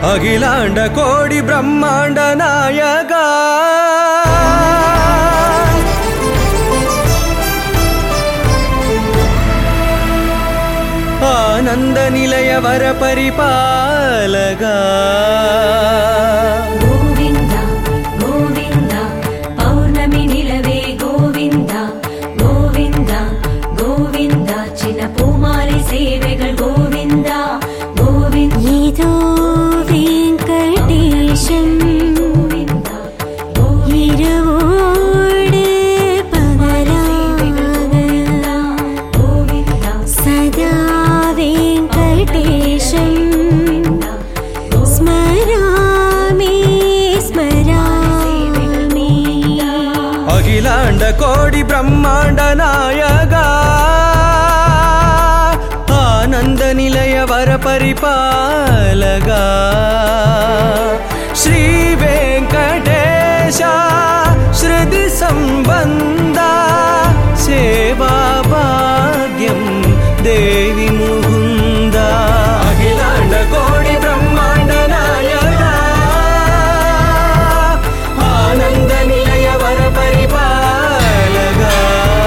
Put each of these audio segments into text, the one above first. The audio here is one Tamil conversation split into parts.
அகிலாண்ட கோடி பிரம்மாண்ட நாயகா ஆனந்த நிலைய வர பரிபாலகா கோவிந்தா கோவிந்தா பௌர்ணமி நிலவே கோவிந்தா கோவிந்தா கோவிந்தா சின்ன பூமாலை சேவைகள் கோவிந்தா கோவிந்தா ஏதோ வெங்கடேஷம் இரவோடு பகலாக சதா வெங்கடேஷம் ஸ்மராமி ஸ்மராமி அகிலாண்ட கோடி பிரம்மாண்ட நாயகா ஆனந்த நிலைய வர பரிபாலகா ஸ்ரீ வெங்கடேஷா ஸ்ருதி சம்பந்தா சேவா பாக்யம் தேவி முகுந்தா அகிலாண்ட கோடி பிரம்மாண்ட நாயகா ஆனந்த நிலைய வர பரிபாலகா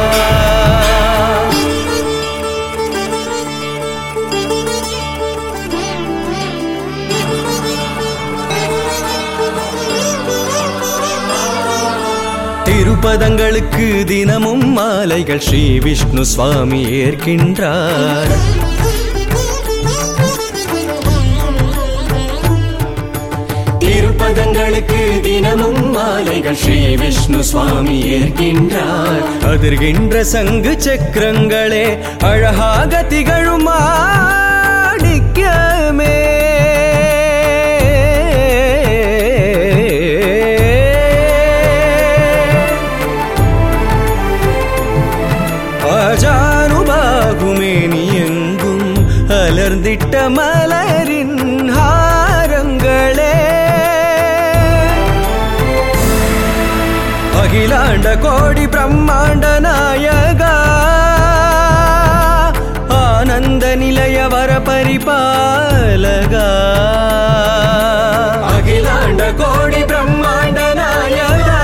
திருப்பதங்களுக்கு தினமும் மாலைகள் ஸ்ரீ விஷ்ணு சுவாமி ஏற்கின்றார். திருப்பதங்களுக்கு தினமும் மாலைகள் ஸ்ரீ விஷ்ணு சுவாமி ஏற்கின்றார். அதிர்கின்ற சங்கு சக்கரங்களே அழகாக திகழும் மாணிக்கமே ஆஜானுபாகுமேனி எங்கும் அலர்ந்திட்ட மலரின் ஹாரங்களே அகிலாண்ட கோடி பிரம்மாண்ட நாயகா ஆனந்த நிலைய வர பரிபாலகா அகிலாண்ட கோடி பிரம்மாண்ட நாயகா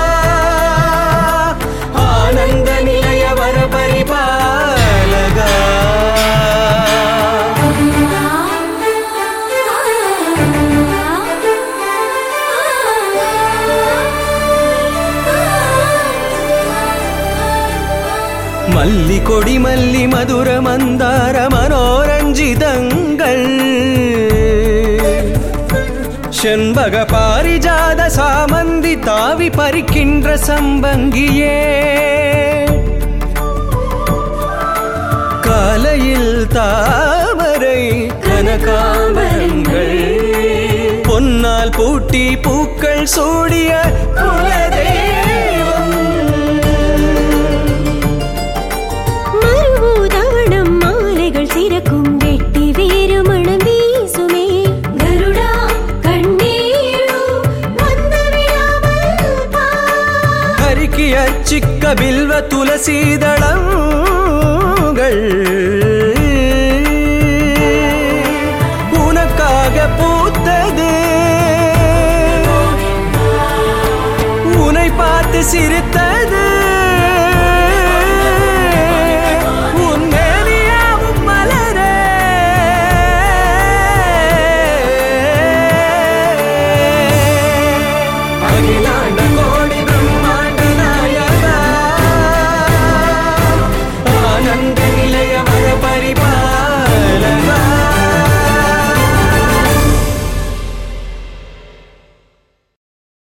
ஆனந்த நிலைய வர பரிபாலகா மல்லி கொடி மல்லி மதுர மந்தார மனோரஞ்சிதங்கள் செண்பக பாரிஜாத சாமந்தி தாவி பறிக்கின்ற சம்பங்கியே காலையில் தாமரை கனகாம்பரங்கள் பொன்னால் பூட்டி பூக்கள் சூடிய குலதெய்வம் மறுபூதவனம் மாலைகள் சிறக்கும் வெட்டி வேறு மணம் வீசுமே கருடா கண்ணீரு வந்து விடாமல் ஹரிக்கு அர்ச்சிக்க பில்வ துளசீதளங்கள் உனக்காக பூத்தது உன்னை பார்த்து சிரித்த